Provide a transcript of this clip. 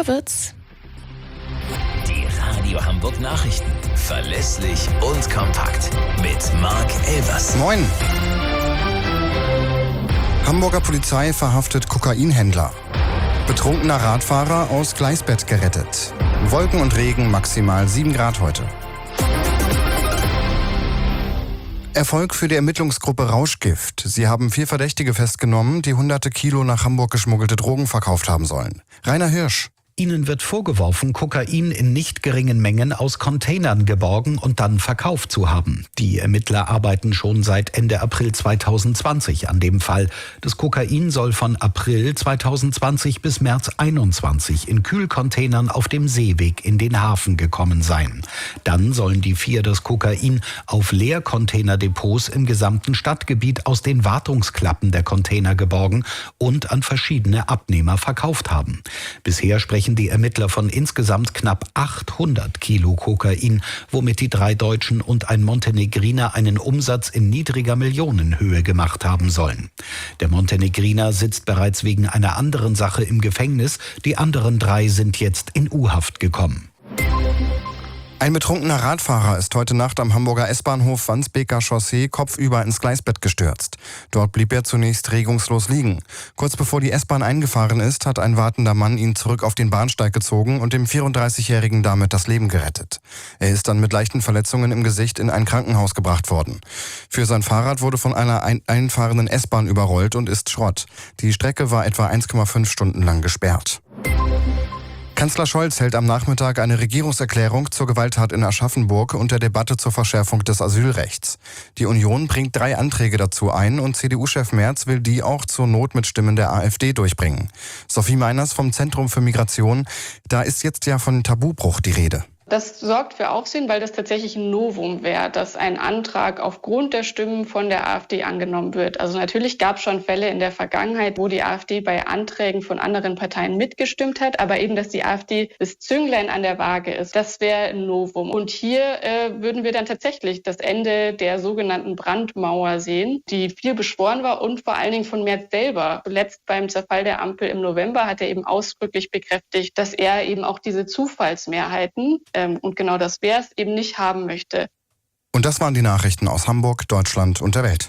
Wird's. Die Radio Hamburg Nachrichten. Verlässlich und kompakt. Mit Marc Elvers. Moin. Hamburger Polizei verhaftet Kokainhändler. Betrunkener Radfahrer aus Gleisbett gerettet. Wolken und Regen, maximal 7 Grad heute. Erfolg für die Ermittlungsgruppe Rauschgift. Sie haben 4 Verdächtige festgenommen, die hunderte Kilo nach Hamburg geschmuggelte Drogen verkauft haben sollen. Rainer Hirsch. Ihnen wird vorgeworfen, Kokain in nicht geringen Mengen aus Containern geborgen und dann verkauft zu haben. Die Ermittler arbeiten schon seit Ende April 2020 an dem Fall. Das Kokain soll von April 2020 bis März 2021 in Kühlcontainern auf dem Seeweg in den Hafen gekommen sein. Dann sollen die 4 das Kokain auf Leercontainerdepots im gesamten Stadtgebiet aus den Wartungsklappen der Container geborgen und an verschiedene Abnehmer verkauft haben. Bisher sprechen die Ermittler von insgesamt knapp 800 Kilo Kokain, womit die 3 Deutschen und ein Montenegriner einen Umsatz in niedriger Millionenhöhe gemacht haben sollen. Der Montenegriner sitzt bereits wegen einer anderen Sache im Gefängnis. Die anderen 3 sind jetzt in U-Haft gekommen. Ein betrunkener Radfahrer ist heute Nacht am Hamburger S-Bahnhof Wandsbeker Chaussee kopfüber ins Gleisbett gestürzt. Dort blieb er zunächst regungslos liegen. Kurz bevor die S-Bahn eingefahren ist, hat ein wartender Mann ihn zurück auf den Bahnsteig gezogen und dem 34-Jährigen damit das Leben gerettet. Er ist dann mit leichten Verletzungen im Gesicht in ein Krankenhaus gebracht worden. Für sein Fahrrad wurde von einer einfahrenden S-Bahn überrollt und ist Schrott. Die Strecke war etwa 1,5 Stunden lang gesperrt. Kanzler Scholz hält am Nachmittag eine Regierungserklärung zur Gewalttat in Aschaffenburg und der Debatte zur Verschärfung des Asylrechts. Die Union bringt 3 Anträge dazu ein und CDU-Chef Merz will die auch zur Not mit Stimmen der AfD durchbringen. Sophie Meiners vom Zentrum für Migration, da ist jetzt ja von Tabubruch die Rede. Das sorgt für Aufsehen, weil das tatsächlich ein Novum wäre, dass ein Antrag aufgrund der Stimmen von der AfD angenommen wird. Also natürlich gab es schon Fälle in der Vergangenheit, wo die AfD bei Anträgen von anderen Parteien mitgestimmt hat, aber eben, dass die AfD das Zünglein an der Waage ist, das wäre ein Novum. Und hier würden wir dann tatsächlich das Ende der sogenannten Brandmauer sehen, die viel beschworen war und vor allen Dingen von Merz selber. Zuletzt beim Zerfall der Ampel im November hat er eben ausdrücklich bekräftigt, dass er eben auch diese Zufallsmehrheiten und genau das, wer es eben nicht haben möchte. Und das waren die Nachrichten aus Hamburg, Deutschland und der Welt.